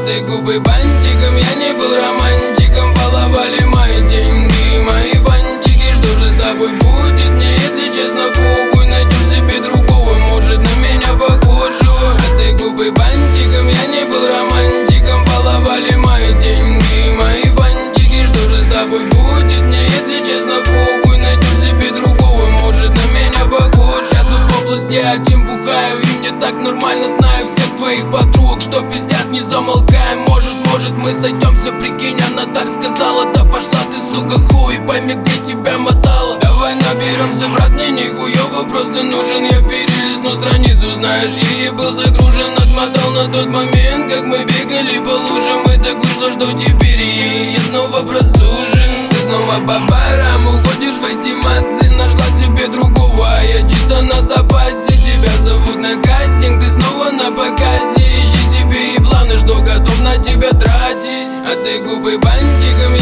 ты губы бантиком, я не был романтиком. Баловали мои деньги, мои фантики. Что же с тобой будет? Мне, если честно, похуй. Найдешь себе другого, может, на меня похожего. А ты губы бантиком, я не был романтиком. Баловали мои деньги, мои фантики. Что же с тобой будет? Мне, если честно, похуй. Найдешь себе другого, может, на меня похож. Я тут в области один бухаю, и мне так нормально. Знаю всех твоих подруг, что пиздят, не замолкаем. Может мы сойдемся, прикинь, она так сказала. Да пошла ты, сука, хуй, пойми, где тебя мотала. Давай наберемся, брат, мне не хуёво, просто нужен. Я перелистну страницу, знаешь, я ей был загружен. Отмотал на тот момент, как мы бегали по лужам. И так вышло, что теперь я снова простужен. Ты снова по барам уходишь в эти массы. Нашла себе другого, а я чисто на запасе. Тебя зовут на кастинг, ты снова на показе. Ищи себе и планы, что готов на тебя тратить. А ты губы бантиком,